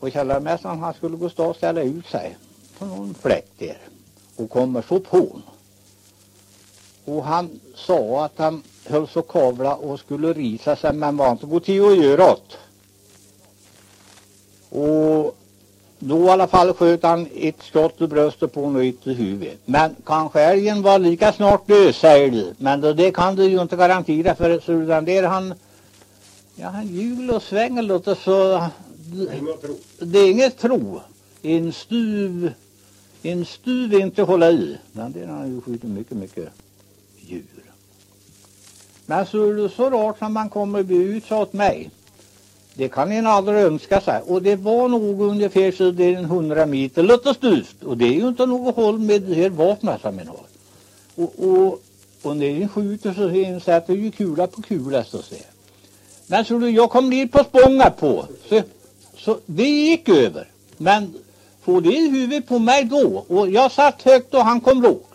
Och källarmästaren han skulle gå stå och ställa ut sig på någon fläck där. Och kommer så på. Och han sa att han höll så kavla och skulle risa sig men var inte gå till att göra åt. Och då i alla fall sköt han ett skott i bröstet på och ett i huvudet. Men kanske älgen var lika snart död, säger du. Men det kan du ju inte garantera för så den där han hjul och svänger lite så det är inget tro. En stuv inte hålla i. Men det har ju skjutit mycket djur. Men så är det så rart som man kommer bli ut så åt mig. Det kan en aldrig önska sig. Och det var nog ungefär så det är 100 meter lite stuvt. Och det är ju inte något håll med det här vapnet som man har. Och när en skjuter så sätter ju kula på kula så att säga. Men så jag kom ner på spånga på. Så det gick över. Men får det i huvudet på mig då. Och jag satt högt och han kom lågt.